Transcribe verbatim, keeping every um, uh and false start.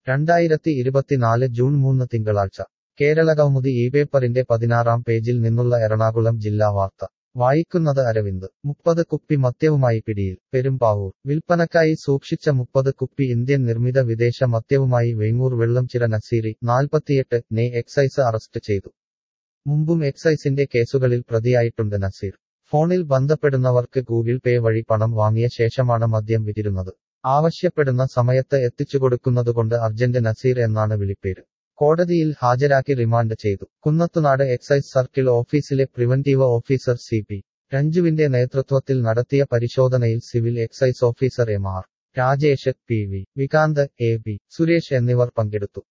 രണ്ടായിരത്തി ഇരുപത്തിനാല് ജൂൺ മൂന്ന് തിങ്കളാഴ്ച കേരളകൗമുദി ഈ പേപ്പറിന്റെ പതിനാറാം പേജിൽ നിന്നുള്ള എറണാകുളം ജില്ലാ വാർത്ത വായിക്കുന്നത് അരവിന്ദ് മുപ്പത് കുപ്പി മദ്യവുമായി പിടിയിൽ പെരുമ്പാവൂർ വിൽപ്പനക്കായി സൂക്ഷിച്ച മുപ്പത് കുപ്പി ഇന്ത്യൻ നിർമ്മിത വിദേശ മദ്യവുമായി വെങ്ങൂർ വെള്ളംചിറ നസീറി നാൽപ്പത്തിയെട്ട് നെ എക്സൈസ് അറസ്റ്റ് ചെയ്തു. മുമ്പും എക്സൈസിന്റെ കേസുകളിൽ പ്രതിയായിട്ടുണ്ട് നസീർ. ഫോണിൽ ബന്ധപ്പെടുന്നവർക്ക് ഗൂഗിൾ പേ വഴി പണം വാങ്ങിയ ശേഷമാണ് മദ്യം വിറ്റിരുന്നത്. ആവശ്യപ്പെടുന്ന സമയത്ത് എത്തിച്ചുകൊടുക്കുന്നതുകൊണ്ട് അർജന്റ് നസീർ എന്നാണ് വിളിപ്പേര്. കോടതിയിൽ ഹാജരാക്കി റിമാൻഡ് ചെയ്തു. കുന്നത്തുനാട് എക്സൈസ് സർക്കിൾ ഓഫീസിലെ പ്രിവന്റീവ് ഓഫീസർ സി പി രഞ്ജുവിന്റെ നേതൃത്വത്തിൽ നടത്തിയ പരിശോധനയിൽ civil excise officer M R Rajesh, P V Vikanth, A B Suresh എന്നിവർ പങ്കെടുത്തു.